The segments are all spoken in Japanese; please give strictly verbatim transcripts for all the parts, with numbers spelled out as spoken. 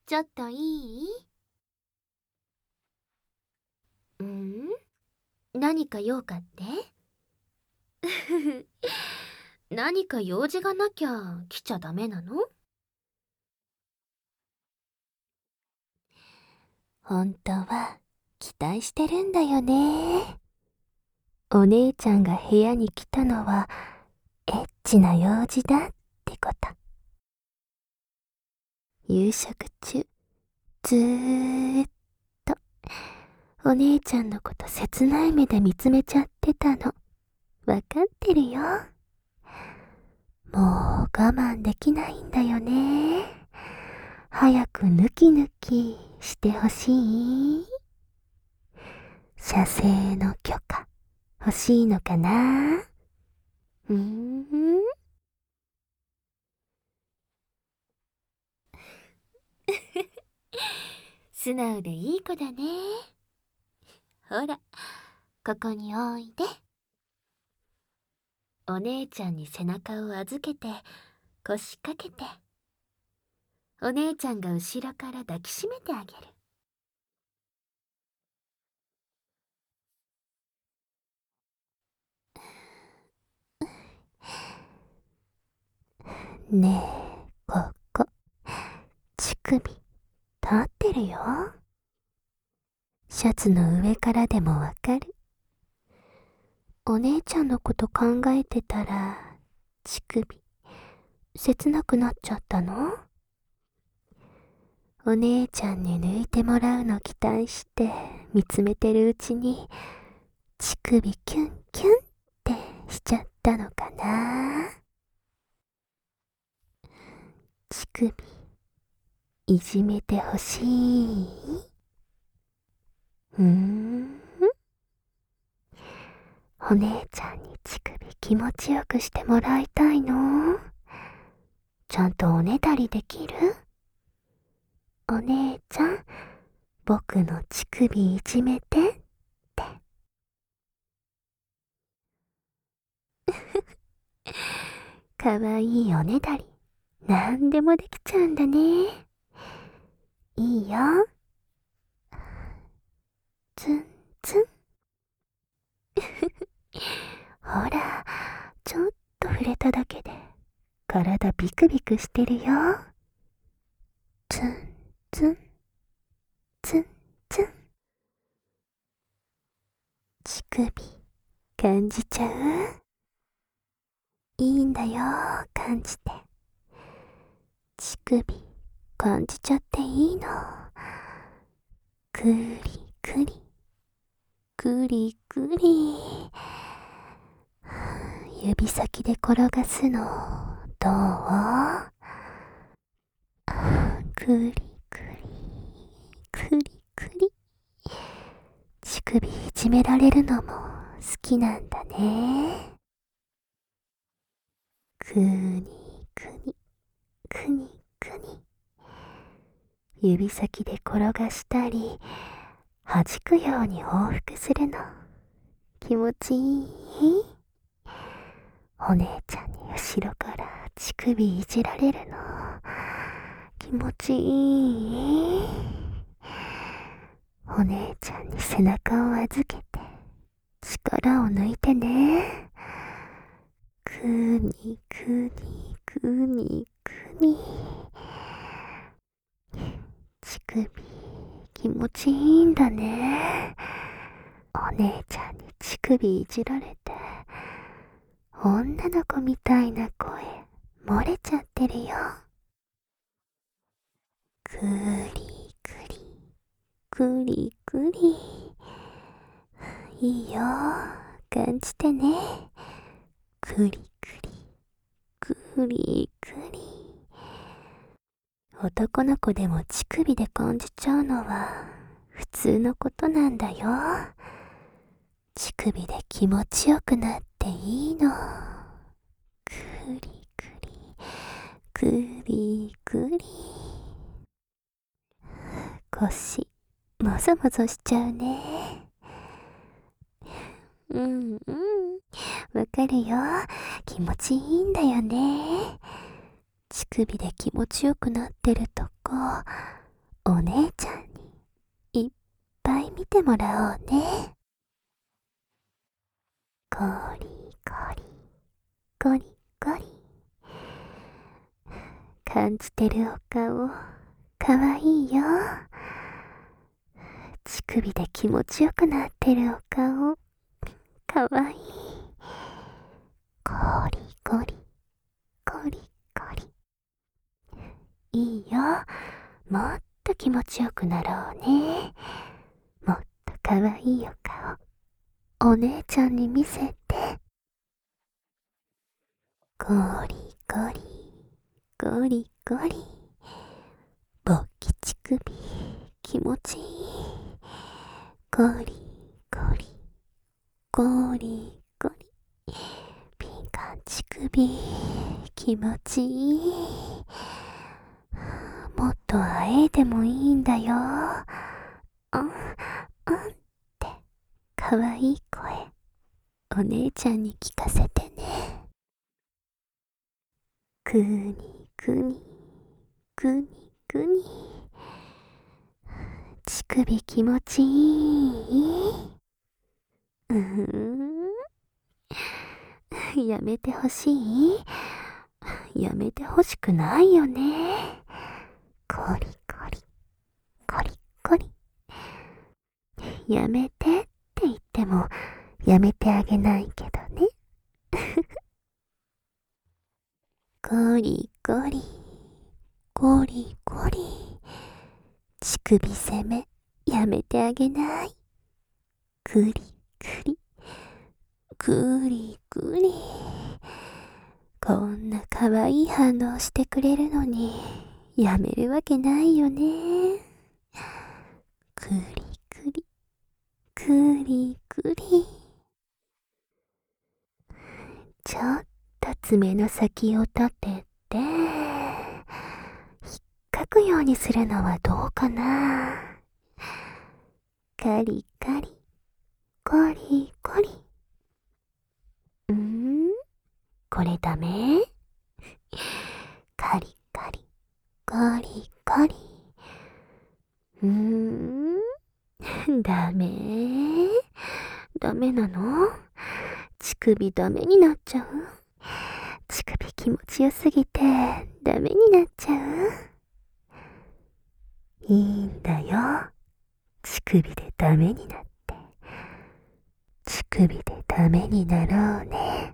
ちょっといい？ん？何か用かって？何か用事がなきゃ来ちゃダメなの？ 本当は期待してるんだよね。お姉ちゃんが部屋に来たのはエッチな用事だってこと。夕食中ずーっとお姉ちゃんのこと切ない目で見つめちゃってたの。わかってるよ。もう我慢できないんだよね。早くヌキヌキしてほしい。射精の許可欲しいのかな？うーん。 素直でいい子だね。ほら、ここにおいで。お姉ちゃんに背中を預けて腰掛けて、お姉ちゃんが後ろから抱きしめてあげる。 ねえ、ここ乳首立ってるよ。シャツの上からでもわかる。お姉ちゃんのこと考えてたら乳首切なくなっちゃったの？お姉ちゃんに抜いてもらうの期待して見つめてるうちに乳首キュンキュンってしちゃったのかな？乳首いじめてほしい？うーん。お姉ちゃんに乳首気持ちよくしてもらいたいの？ちゃんとおねだりできる？お姉ちゃん、僕の乳首いじめてって。かわいいおねだり、なんでもできちゃうんだね。いいよ。ツンツン。ほら、ちょっと触れただけで体ビクビクしてるよ。ツンツンツンツン。乳首感じちゃう？いいんだよ、感じて。乳首感じちゃっていいの。くりくりくりくり。指先で転がすのどう？くりくりくりくり。乳首いじめられるのも好きなんだね。くにくにくにくに。指先で転がしたり弾くように往復するの気持ちいい？お姉ちゃんに後ろから乳首いじられるの気持ちいい？お姉ちゃんに背中を預けて力を抜いてね。くにくにくにくに。乳首気持ちいいんだね。お姉ちゃんに乳首いじられて女の子みたいな声漏れちゃってるよ。くりくりくりくり。いいよ、感じてね。くりくりくりくり。男の子でも乳首で感じちゃうのは普通のことなんだよ。乳首で気持ちよくなっていいの。くりくりくりくり。腰もぞもぞしちゃうね。うんうん、わかるよ。気持ちいいんだよね。乳首で気持ちよくなってるとこお姉ちゃんにいっぱい見てもらおうね。ゴリゴリ、ゴリゴリ。感じてるお顔、かわいいよ。乳首で気持ちよくなってるお顔、かわいい。ゴリゴリ、ゴリゴリ。いいよ。もっと気持ちよくなろうね。もっとかわいいお顔、お姉ちゃんに見せて。ゴリゴリ、ゴリゴリ。勃起乳首、気持ちいい。ゴリゴリ、ゴリゴリ。ピンカン乳首、気持ちいい。もっとあえいでもいいんだよ。うん、うんって、かわいい声、お姉ちゃんに聞かせてね。くにくに、くにくに。乳首気持ちいい。うーん。やめてほしい？やめてほしくないよね。コリコリ、コリコリ。やめてって言ってもやめてあげないけどね。ゴリゴリ、ゴリゴリ。乳首攻めやめてあげない。グリグリ、グリグリ。こんな可愛い反応してくれるのにやめるわけないよね。グリグリ、グリグリ。ちょっと爪の先を立てて引っかくようにするのはどうかな。カリカリ、コリコリ。んーこれダメ？カリカリ、コリコリ。うーんダメ？ダメなの？乳首ダメになっちゃう？乳首気持ちよすぎてダメになっちゃう？いいんだよ。乳首でダメになって。乳首でダメになろうね。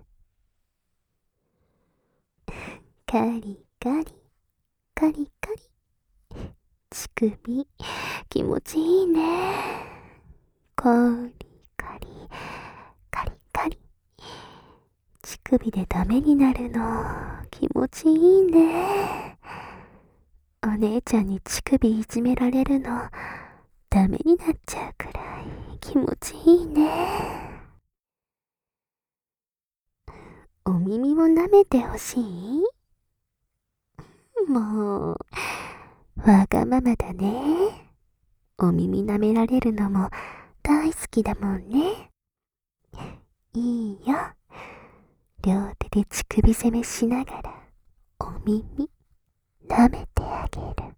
カリカリ、カリカリ。乳首気持ちいいね。コリカリ、カリカリ。乳首でダメになるの気持ちいいね。お姉ちゃんに乳首いじめられるのダメになっちゃうくらい気持ちいいね。お耳も舐めてほしい？もうわがままだね。お耳舐められるのも大好きだもんね。いいよ。両手で乳首攻めしながらお耳舐めてあげる。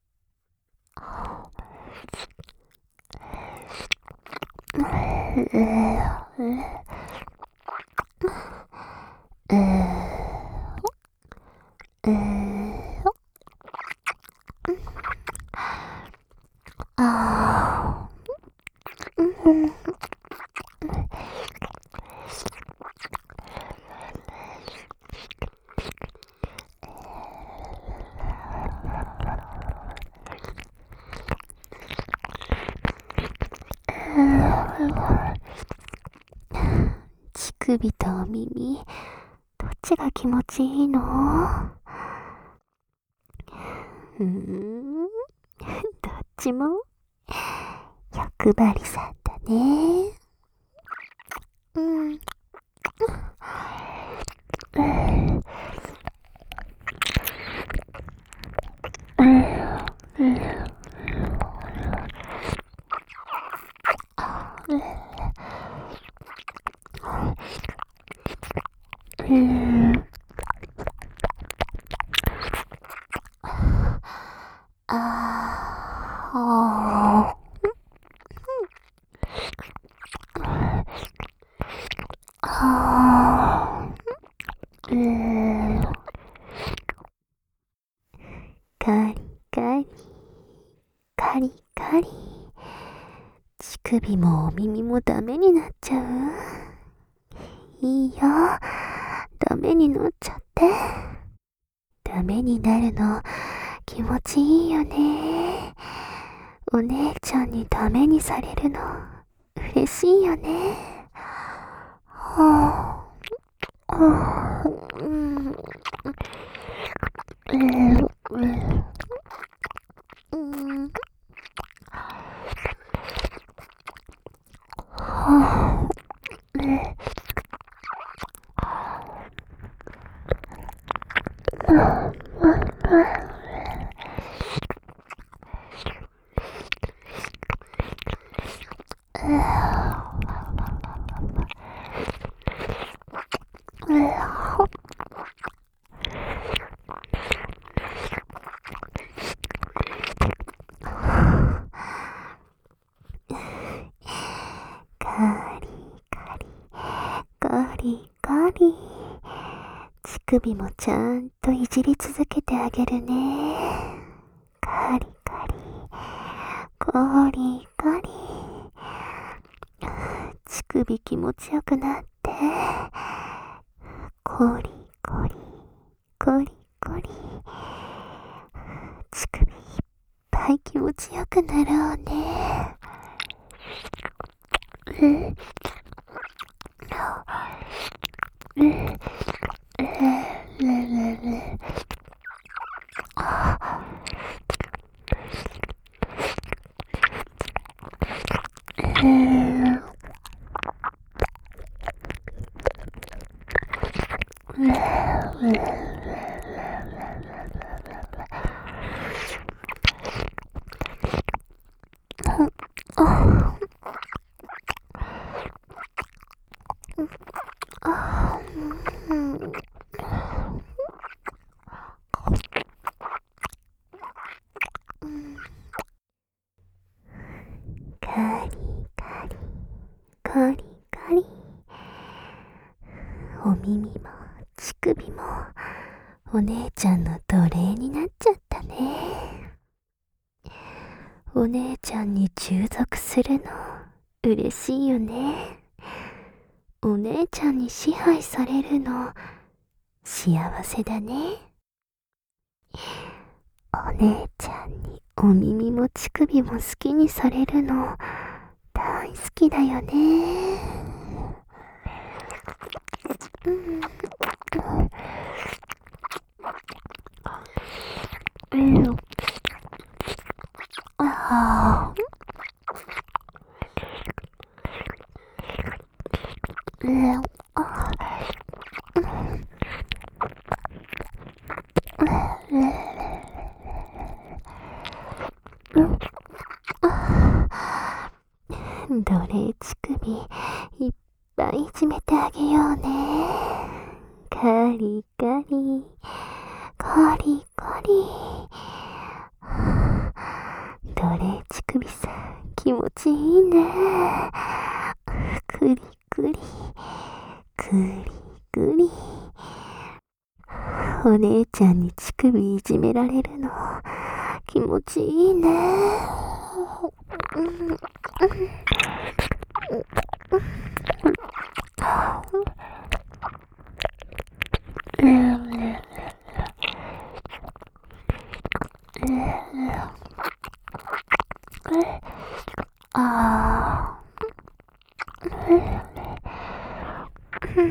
あ乳首とお耳どっちが気持ちいいの？うーんどっちも欲張りさんだね。うん。あはあ。はあ。うーん。カリカリ。カリカリ。乳首もお耳もダメになっちゃう？いいよ。ダメになっちゃって。ダメになるの気持ちいいよね。お姉ちゃんにダメにされるの嬉しいよね。はあ、はあ、うん、うん、うん、うん、はあ、うん、カリカリ、カリカリ。乳首もちゃんといじり続けてあげるね。カリカリ、カリカリ。乳首気持ちよくなって。コリコリ、コリコリ。乳首いっぱい気持ちよくなろうね。うん。うん。カリカリ、カリカリ。お耳も乳首もお姉ちゃんの奴隷になっちゃったね。お姉ちゃんに従属するの嬉しいよね。お姉ちゃんに支配されるの幸せだね。お姉ちゃんにお耳も乳首も好きにされるの大好きだよね。うん、うん、ああ、うん、あ、うん、うん、奴隷乳首いっぱいいじめてあげようね。カリカリ、カリカリ。奴隷乳首さん気持ちいいね。クリクリ、クリクリ。お姉ちゃんに乳首いじめられるの気持ちいいね。うん、うん、うん、ああ、うん、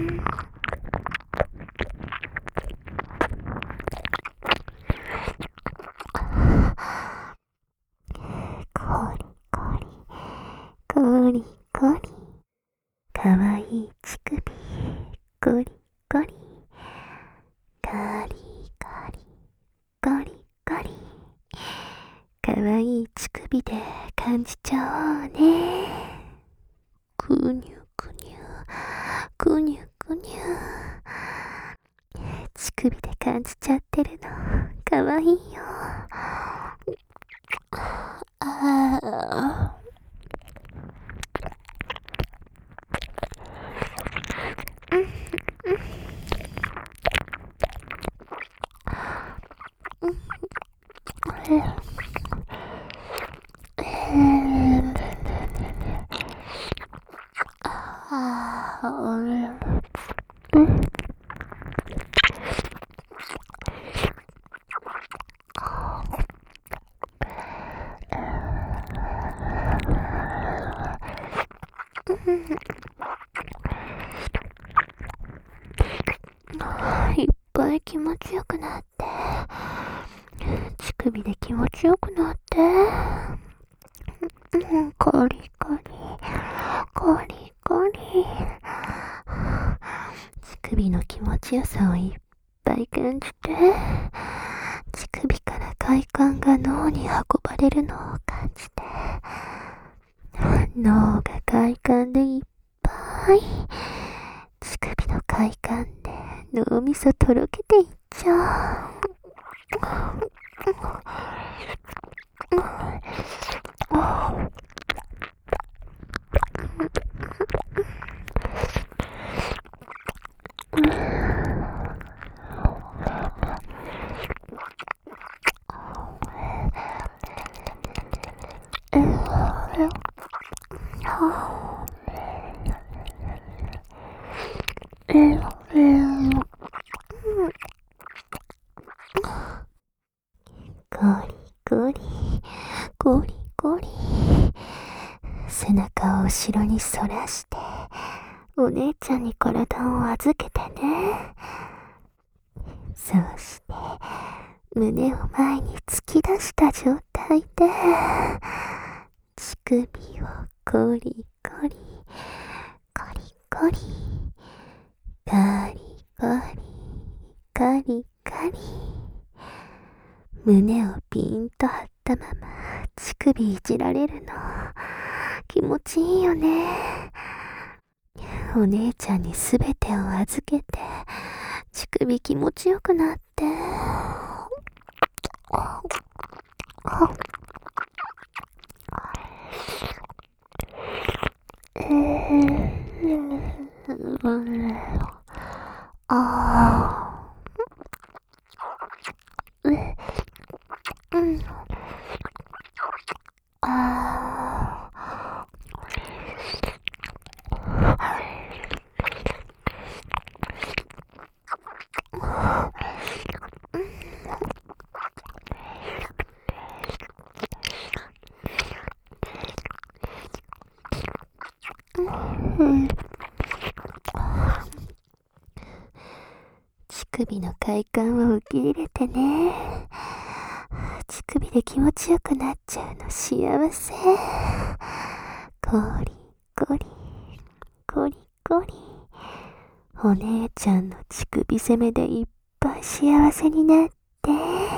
コリコリ、コリコリ。かわいい乳首、コリコリ。カリカリ、コリコリ。かわいい乳首で感じちゃおうね。くにゅくにゅ、くにゅくにゅ。乳首で感じちゃってるのかわいいよ。ああいっぱい気持ちよくなって、乳首で気持ちよくなって、うんコリコリコリコリ、乳首の気持ちよさをいっぱい感じて、乳首から快感が脳に運ばれるのを感じて、脳が快感でいっぱい、乳首の快感で脳みそとろけていっちゃう。ゴリゴリゴリゴリ、背中を後ろに反らしてお姉ちゃんに体を預けてね。そして胸を前に突き出した状態で乳首をゴリゴリゴリゴリガリガリガリガリ、胸をピンと張ったまま乳首いじられるの気持ちいいよね。お姉ちゃんにすべてを預けて乳首気持ちよくなって、えー、あーえうんあーうん乳首の快感を受け入れてね。乳首で気持ちよくなっちゃうの幸せ。ゴリゴリゴリゴリ、お姉ちゃんの乳首攻めでいっぱい幸せになって、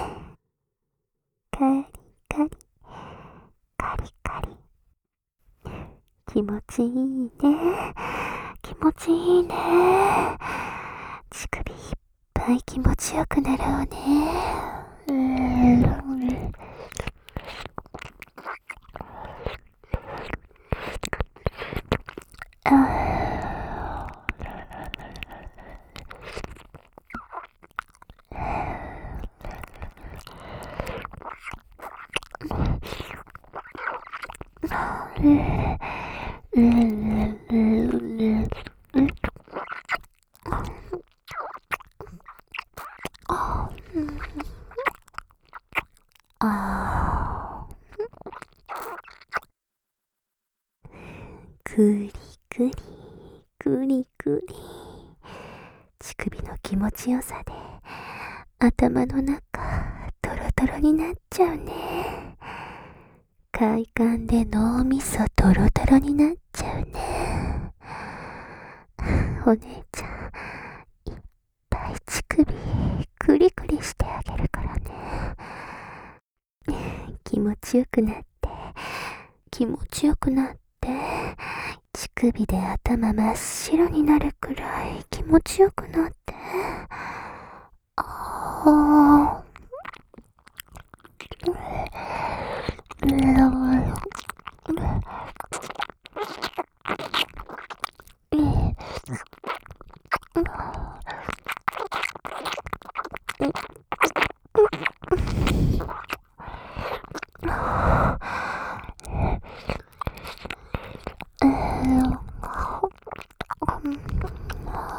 カリカリカリカリ、気持ちいいね、気持ちいいね。乳首いっぱい気持ちよくなろうね。うーんあーぐりぐりぐりぐり、乳首の気持ちよさで頭の中トロトロになっちゃうね。快感で脳みそトロトロになっちゃうね。お姉ちゃんいっぱい乳首クリクリしてあげるからね。気持ちよくなって気持ちよくなって乳首で頭真っ白になるくらい気持ちよくなって、あー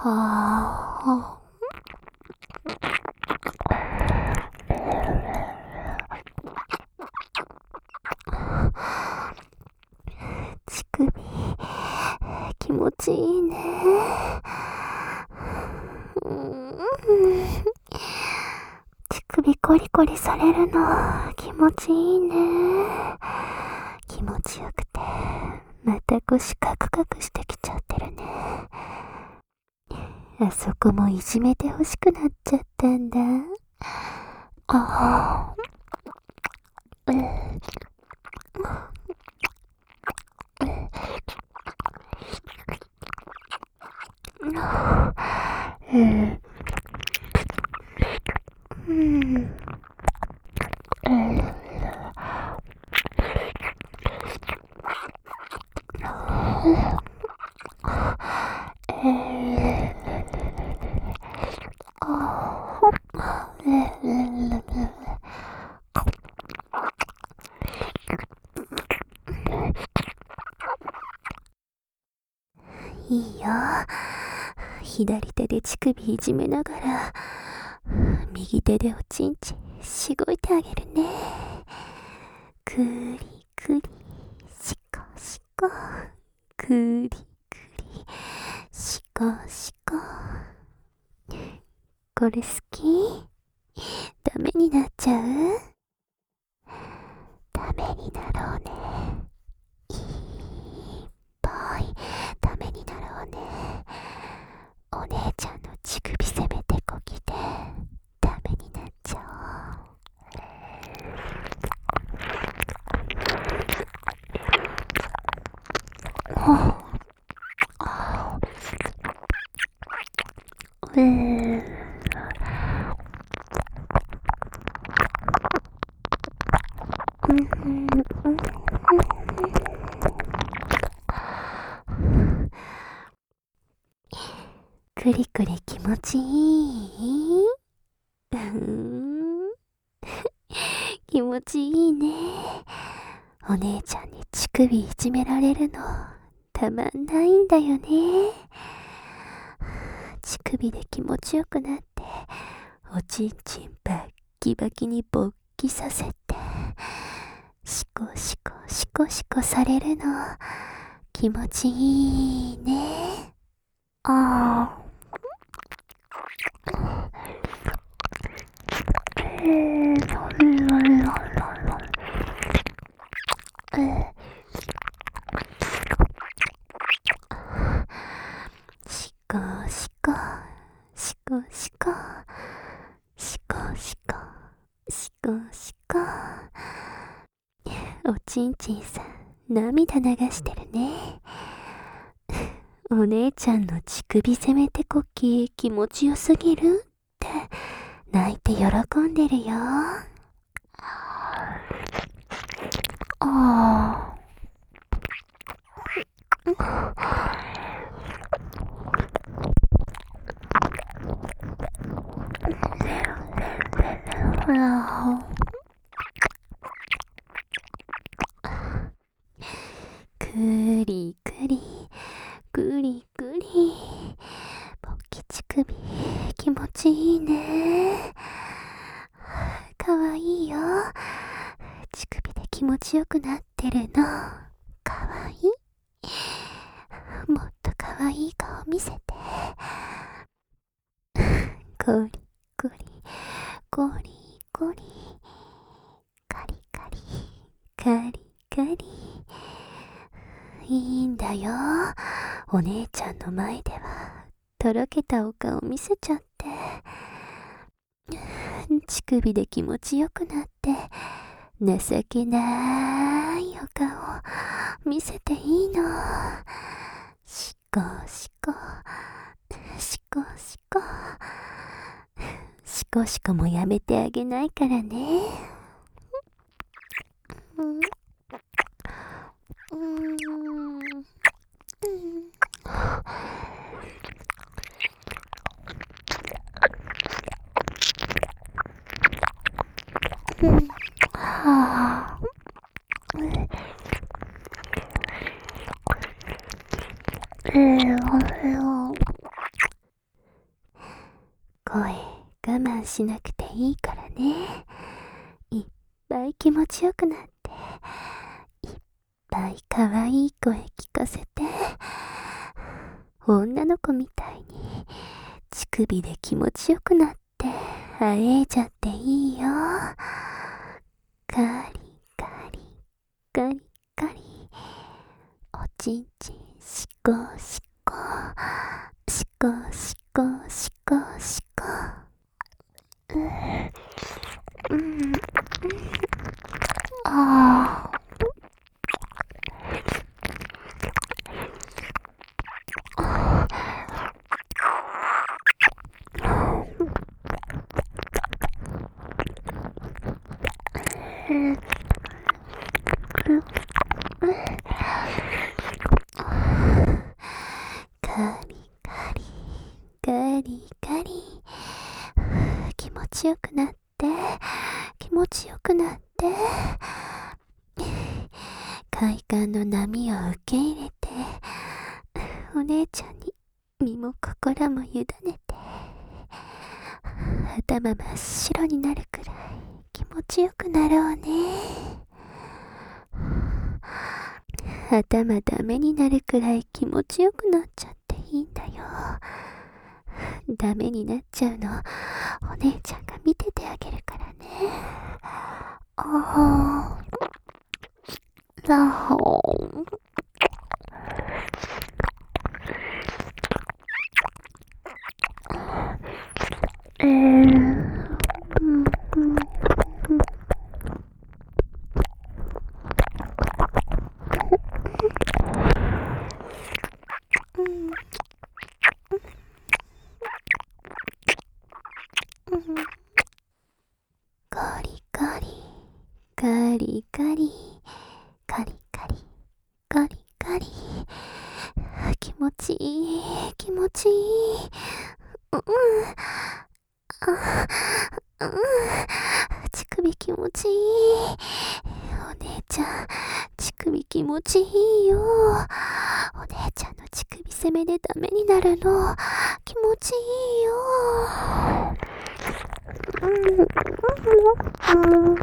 はあ。乳首、気持ちいいね。うん、乳首コリコリされるの気持ちいいね。気持ちよくてまた腰カクカクしてきちゃってるね。あそこもいじめてほしくなっちゃったんだ。ああ、うん、うん、うん、いいよ。左手で乳首いじめながら右手でおちんちしごいてあげるね。くりくりしこしこ、くりくりしこしこ。これ好き？ダメになっちゃう？ダメになろうね。いっぱいダメになろうね。お姉ちゃんの乳首攻めてこきでダメになっちゃおう。うーん、くりくり気持ちいい？うーん気持ちいいね。お姉ちゃんに乳首いじめられるのたまんないんだよね。乳首で気持ちよくなっておちんちんバッキバキに勃起させてシコシコシコシコされるの気持ちいいね。ああ、えー、なるなるなるなる。えー、シコシコシコシコシコシコシコシコ。おちんちんさん涙流してるね。お姉ちゃんの乳首攻めてこき気持ちよすぎるって泣いて喜んでるよ。ああ、ほら、くりくりくりくり勃起乳首気持ちいいね。かわいいよ。乳首で気持ちよくなってるのかわいい？もっとかわいい顔見せて。コリコリコリコリカリカリカリカリ。いいんだよ。お姉ちゃんの前ではとろけたお顔見せちゃって乳首で気持ちよくなって情けないお顔見せていいの。シコシコシコシコシコシコもやめてあげないからね。うんうんうん、はあ、えー、 慢しなくていいからね。いっぱい気持ちよくなって、いっぱい可愛い声聞かせて、女の子みたいに乳首で気持ちよくなってあえいじゃっていいよ。カリカリカリカリ、おちんちんしこしこしこしこしこしこ。うん、うん、ああ。カリカリカリカリ、気持ちよくなって気持ちよくなって、快感の波を受け入れて、お姉ちゃんに身も心も委ねて、頭真っ白になるくらい気持ちよくなろうね。頭ダメになるくらい気持ちよくなっちゃっていいんだよ。ダメになっちゃうのお姉ちゃんが見ててあげるからね。あーラホーえーうんうんカリカリカリカリカリカリカリカリ、気持ちいい気持ちいい。うん、あ、うん、乳首気持ちいい。お姉ちゃん乳首気持ちいいよ。お姉ちゃんの乳首攻めでダメになるの気持ちいいよ。うんうんうん、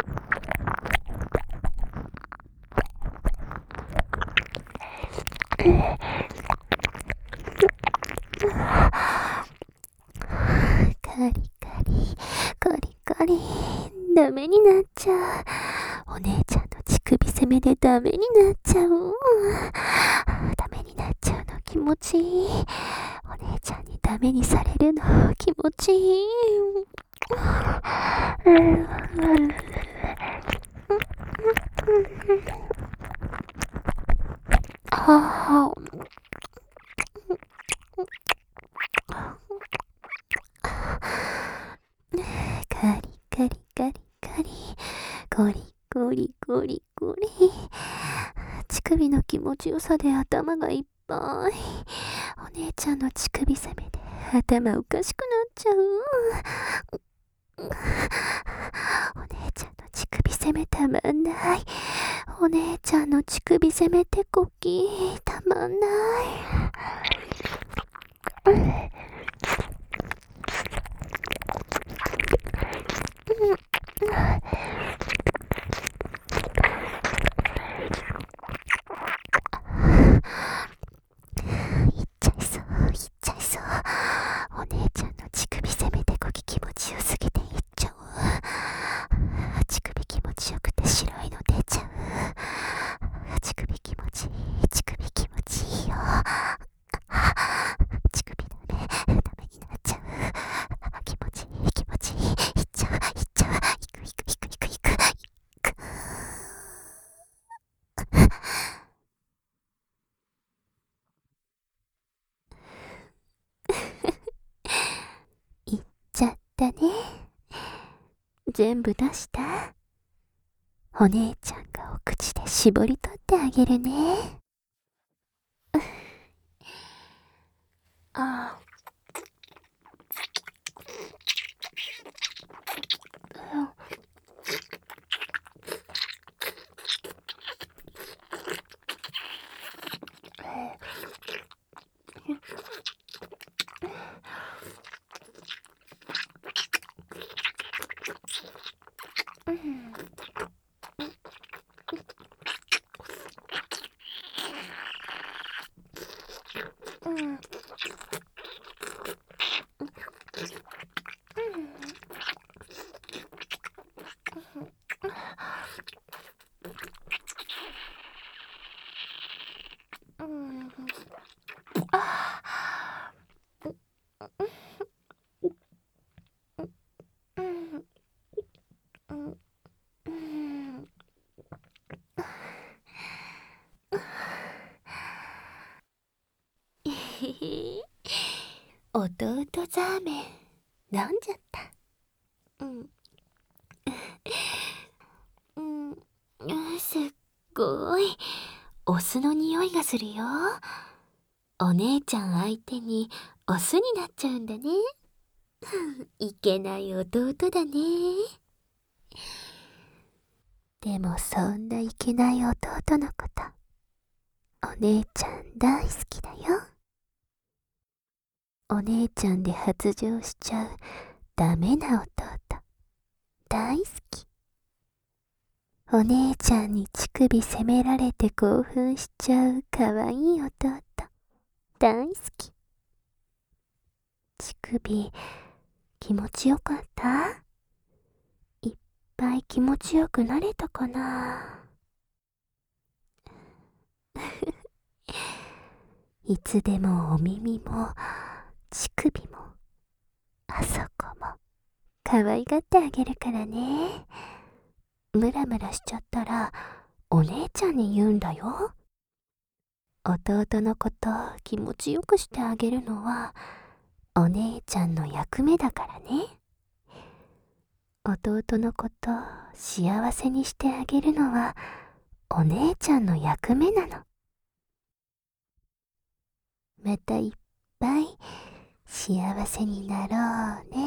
カリカリカリカリ、ダメになっちゃう。お姉ちゃんの乳首攻めでダメになっちゃう。ダメになっちゃうの気持ちいい。お姉ちゃんにダメにされるの気持ちいい。はあ、カリカリカリカリ、コリコリコリコリ、乳首の気持ちよさで頭がいっぱい。お姉ちゃんの乳首攻めで頭おかしくなっちゃう。お姉ちゃんの乳首攻めたまんない。お姉ちゃんの乳首攻めてこきたまんない。いっちゃいそういっちゃいそう。お姉ちゃんの乳首攻めてこき気持ちよすぎていっちゃう。乳首気持ちよくて白いの出ちゃう。乳首気持ちいい乳首気持ちいいよ。乳首ダメダメになっちゃう。気持ちいい気持ちいい、いっちゃういっちゃう、いくいくいくいくいくいく。いっちゃったね。全部出した？お姉ちゃんがお口で絞り取ってあげるね。ああ、 うん。あうん。うん。うん。えへへ。弟ザーメン飲んじゃった。うん。うん。すっごいお酢の匂いがするよ。お姉ちゃん相手にお酢になっちゃうんだね。いけない弟だね。でもそんないけない弟のこと、お姉ちゃん大好きだよ。お姉ちゃんで発情しちゃうダメな弟、大好き。お姉ちゃんに乳首責められて興奮しちゃうかわいい弟、大好き。乳首、気持ちよかった？いっぱい気持ちよくなれたかな？いつでもお耳も乳首もあそこも可愛がってあげるからね。ムラムラしちゃったらお姉ちゃんに言うんだよ。弟のこと気持ちよくしてあげるのはお姉ちゃんの役目だからね。弟のこと幸せにしてあげるのはお姉ちゃんの役目なの。またいっぱい幸せになろうね。